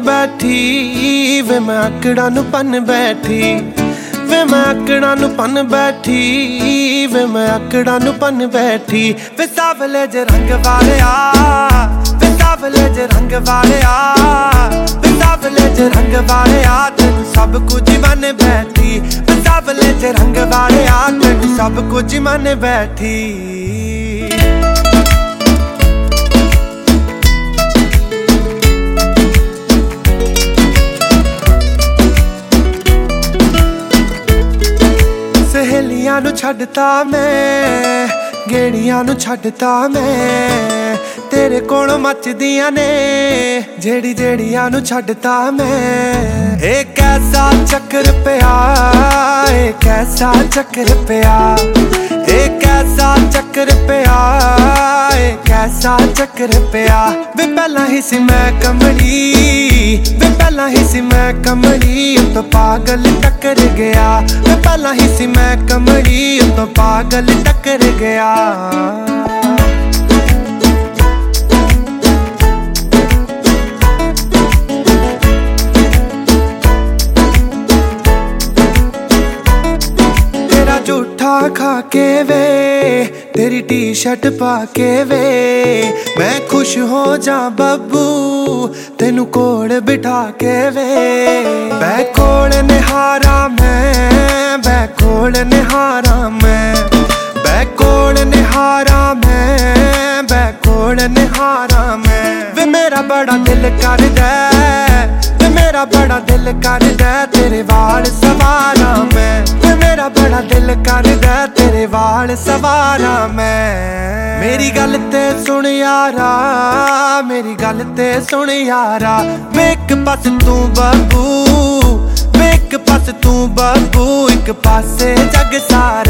बैठी वे मैं आकड़ा नू पन बैठी वे मैं आकड़ा नू पन बैठी वे मैं आकड़ा नू पन बैठी वे सावले जे रंग वालिया वे सावले जे रंग वालिया वे सावले जे रंग वालिया तेनू सब कुछ मन बैठी वे सावले जे रंग वालिया तेनू सब कुछ मन बैठी सहेलियां नू छड्डता मैं गेड़ियां नू छड्डता मैं तेरे कोलों मचदियां ने जेड़ी जेड़ियां नू छड्डता मैं एक ऐसा चक्कर पिया एक ऐसा चक्कर पिया एक ऐसा चक्कर पिया एक ऐसा चक्कर पिया वे पहला ही सी मैं कमली वे पहला ही सी मैं कमली तो पागल टक्कर गया वे पहला ही सी मैं कमली तो पागल टक्कर गया झूठा खा के वे तेरी टी शर्ट पा के वे मैं खुश हो जा बब्बू तेनू कोल बिठा के वे मैं कोल निहारा मैं कोल निहारा मैं कोल निहारा मैं कोल निहारा मैं वे मेरा बड़ा दिल करदा वे मेरा बड़ा दिल करदा तेरे वाल सवारा मैं मेरा बड़ा दिल करदा तेरे वाल सवारा मैं मेरी गल ते सुन यारा मेरी गल ते सुन यारा मैं एक पास तू बब्बू मैं एक पास तू बब्बू एक पासे जग सारा